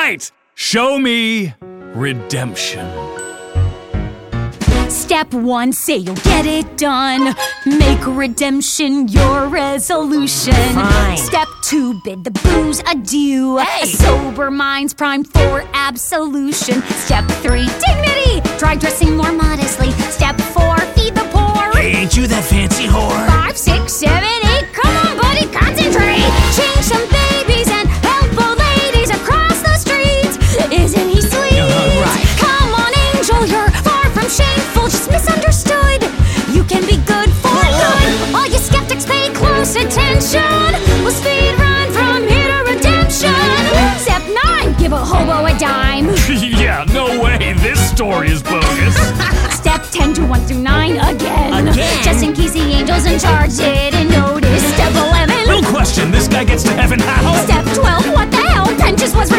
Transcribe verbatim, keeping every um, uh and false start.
right! Show me redemption. Step one, say you'll get it done. Make redemption your resolution. Fine. Step two, bid the booze adieu. Hey. A sober mind's primed for absolution. Step three, dignity. Try dressing more modestly. Step four, feed the poor. Hey, ain't you that fancy whore? Five, six, seven, eight, come on, buddy, concentrate. Change some babies and help old ladies across the street. Isn't he sweet? Uh-huh, right. Come on, angel, you're far from shameful, just misunderstood. You can be good for good. All you skeptics pay close attention. We'll speed run from here to redemption. Step nine, give a hobo a dime. Yeah, no way, this story is bogus. Step ten, do one through nine again. Again? Just in case the angels in charge didn't notice. Step eleven. No question, this guy gets to heaven how? Step twelve, what the hell? Penn just was